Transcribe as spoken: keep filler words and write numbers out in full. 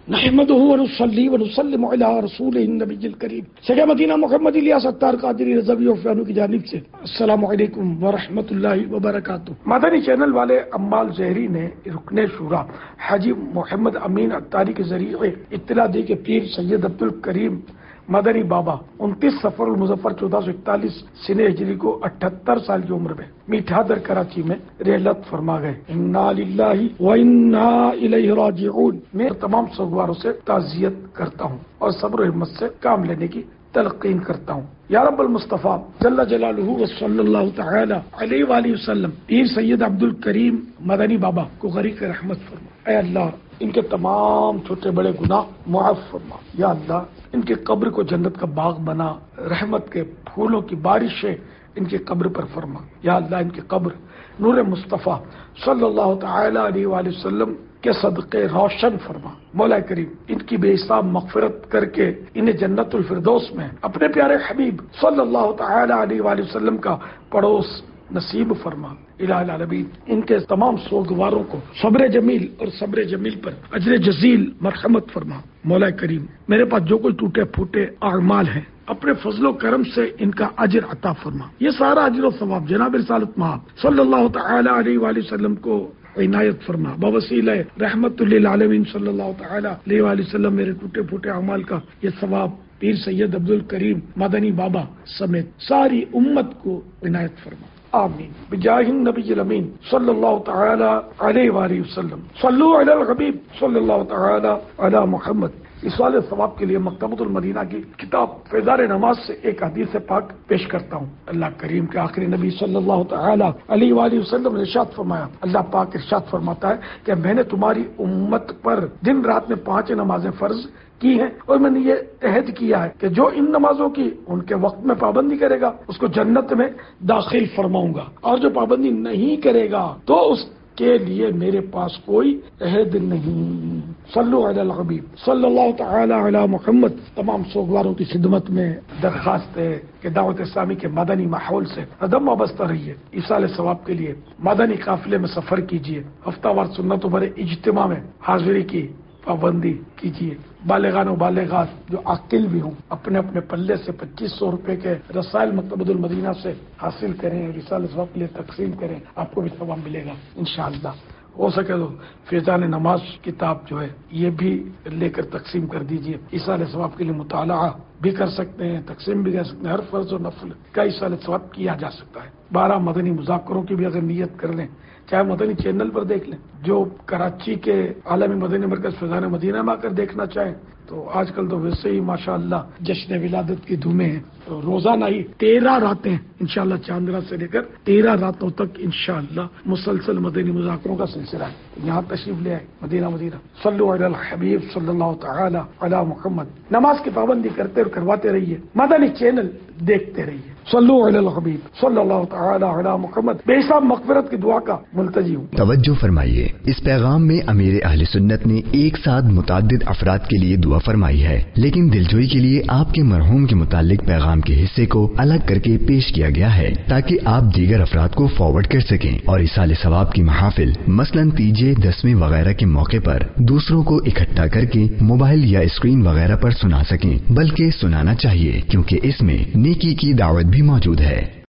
نحمدہ ونصلی ونسلم علی رسولہ النبی الکریم۔ سگے مدینہ محمد الیاس ستار قادری رضوی وفیانو کی جانب سے السلام علیکم ورحمۃ اللہ وبرکاتہ۔ مدنی چینل والے عمال زہری نے رکن شورا حاجی محمد امین عطاری کے ذریعے اطلاع دی کہ پیر سید عبدالکریم مدنی بابا انتیس سفر المظفر چودہ سو اکتالیس سن ہجری کو اٹھہتر سال کی عمر میں میٹھا در کراچی میں رحلت فرما گئے۔ انا للہ و انا الیہ راجعون۔ میں تمام سوگواروں سے تعزیت کرتا ہوں اور صبر و ہمت سے کام لینے کی تلقین کرتا ہوں۔ یا رب المصطفیٰ جل جلالہ و صلی اللہ تعالی علیہ وآلہ وسلم پیر سید عبدالکریم مدنی بابا کو غریق رحمت فرما۔ اے اللہ ان کے تمام چھوٹے بڑے گناہ معاف فرما۔ یا اللہ ان کے قبر کو جنت کا باغ بنا، رحمت کے پھولوں کی بارشیں ان کی قبر پر فرما۔ یا اللہ ان کی قبر نور مصطفیٰ صلی اللہ تعالی علیہ وآلہ وسلم کے صدقے روشن فرما۔ مولا کریم ان کی بے حساب مغفرت کر کے انہیں جنت الفردوس میں اپنے پیارے حبیب صلی اللہ تعالی علیہ وآلہ وسلم کا پڑوس نصیب فرما۔ الہ العالمین ان کے تمام سوگواروں کو صبر جمیل اور صبر جمیل پر اجر جزیل مرحمت فرما۔ مولا کریم میرے پاس جو کوئی ٹوٹے پھوٹے اعمال ہیں اپنے فضل و کرم سے ان کا اجر عطا فرما۔ یہ سارا اجر و ثواب جناب رسالت مآب صلی اللہ تعالی علیہ وآلہ وسلم کو عنایت فرما۔ بوسیلہ رحمت للعالمین صلی اللہ تعالی علیہ وآلہ وسلم میرے ٹوٹے پھوٹے اعمال کا یہ ثواب پیر سید عبدالکریم مدنی بابا سمیت ساری امت کو عنایت فرما۔ آمین بجاہ النبی الامین صلی اللہ تعالی علیہ وآلہ وسلم۔ صلو علی الحبیب صلی اللہ تعالی علی محمد۔ اس والے ثواب کے لیے مکتبۃ المدینہ کی کتاب فیضان نماز سے ایک حدیث پاک پیش کرتا ہوں۔ اللہ کریم کے آخری نبی صلی اللہ تعالی علیہ وآلہ وسلم نے ارشاد فرمایا، اللہ پاک ارشاد فرماتا ہے کہ میں نے تمہاری امت پر دن رات میں پانچ نمازیں فرض کی ہیں اور میں نے یہ عہد کیا ہے کہ جو ان نمازوں کی ان کے وقت میں پابندی کرے گا اس کو جنت میں داخل فرماؤں گا، اور جو پابندی نہیں کرے گا تو اس کے لیے میرے پاس کوئی عہد نہیں۔ صلو علی الحبیب صلی اللہ تعالی علی محمد۔ تمام سوگواروں کی خدمت میں درخواست ہے کہ دعوت اسلامی کے مدنی ماحول سے عدم وابستہ رہیے۔ ایصال ثواب کے لیے مدنی قافلے میں سفر کیجیے، ہفتہ وار سنتوں بھرے اجتماع میں حاضری کی پابندی کیجیے۔ بالغان و بالغات جو عاقل بھی ہوں اپنے اپنے پلے سے پچیس سو روپے کے رسائل مکتبۃ المدینہ سے حاصل کریں، رسالہ ثواب کے لیے تقسیم کریں، آپ کو بھی ثواب ملے گا انشاءاللہ۔ ہو سکے تو فیضان نماز کتاب جو ہے یہ بھی لے کر تقسیم کر دیجیے۔ ایصال ثواب کے لیے مطالعہ بھی کر سکتے ہیں، تقسیم بھی کر سکتے ہیں۔ ہر فرض و نفل کا ایصال ثواب کیا جا سکتا ہے۔ بارہ مدنی مذاکروں کی بھی اگر نیت کر لیں، چاہے مدنی چینل پر دیکھ لیں، جو کراچی کے عالمی مدنی مرکز فیضان مدینہ میں آ کر دیکھنا چاہیں تو آج کل تو ویسے ہی ماشاءاللہ جشن ولادت کی دھومیں ہیں، تو روزانہ ہی تیرہ راتیں انشاءاللہ چاندرا سے لے کر تیرہ راتوں تک انشاءاللہ مسلسل مدنی مذاکروں کا سلسلہ ہے۔ یہاں تشریف لے آئے مدینہ مدینہ۔ صلو علی الحبیب صلی اللہ تعالی علی محمد۔ نماز کی پابندی کرتے اور کرواتے رہیے، مدنی چینل دیکھتے رہیے۔ صلو علی الحبیب صلی اللہ تعالی علی محمد۔ بے حساب مغفرت کی دعا کا ملتجی ہوں۔ توجہ فرمائیے، اس پیغام میں امیر اہل سنت نے ایک ساتھ متعدد افراد کے لیے دعا فرمائی ہے، لیکن دلجوئی کے لیے آپ کے مرحوم کے متعلق پیغام کے حصے کو الگ کر کے پیش کیا گیا ہے تاکہ آپ دیگر افراد کو فارورڈ کر سکیں اور ایصال ثواب کی محافل مثلاً تیجے دسویں وغیرہ کے موقع پر دوسروں کو اکٹھا کر کے موبائل یا اسکرین وغیرہ پر سنا سکیں، بلکہ سنانا چاہیے کیونکہ اس میں نیکی کی دعوت بھی موجود ہے۔